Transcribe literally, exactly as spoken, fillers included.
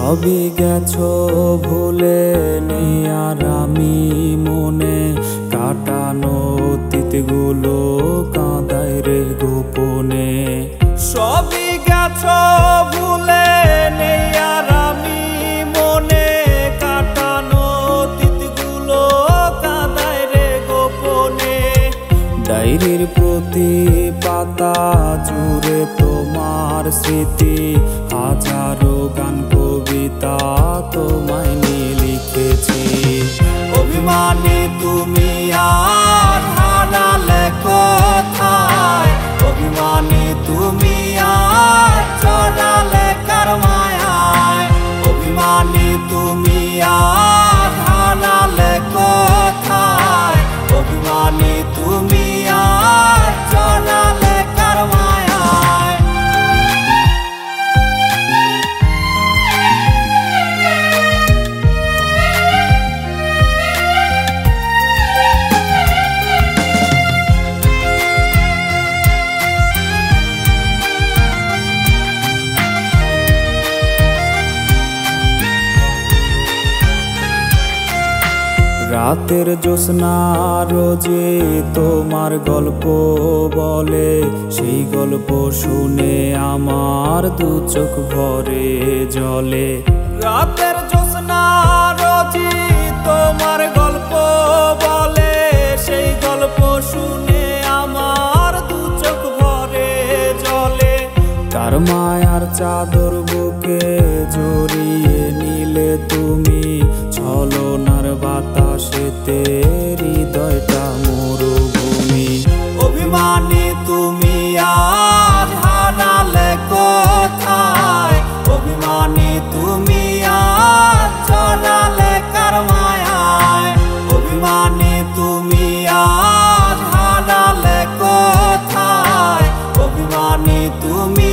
সবই গেছো ভুলে নেই আর আমি মনে কাটানো অতীতগুলো কাঁদাই রে গোপনে। সবই গেছো ভুলে নেই আর আমি মনে কাটানো অতীতগুলো কাঁদাই রে গোপনে। ডায়েরির প্রতি পাতা জুড়ে তোমার স্মৃতি, হাজারো গান কবিতা তোমায় নিয়ে লিখেছি। অভিমানী তুমি আর হারালে কোথায়, অভিমানী তুমি আর চড়ালে কার মায়ায়। অভিমানী তুমি আর হারালে কোথায়, অভিমানী তুমি আর চড়ালে কার মায়ায়। রাতের জ্যোৎস্না রোজে তোমার গল্প বলে, সেই গল্প শুনে আমার দু চোখ ভরে জলে। রাতের জ্যোৎস্না রোজে তোমার গল্প বলে, সেই গল্প শুনে আমার দু চোখ ভরে জলে। কার মায়ার চাদর বুকে জড়িয়ে নিলে তুমি, ছলনার বাতাসেতে হৃদয়টা মরুভূমি। অভিমানী তুমি আজ হারালে কোথায়, অভিমানী তুমি আজ চড়ালে কার মায়ায়। অভিমানী তুমি আজ হারালে কোথায়, অভিমানী তুমি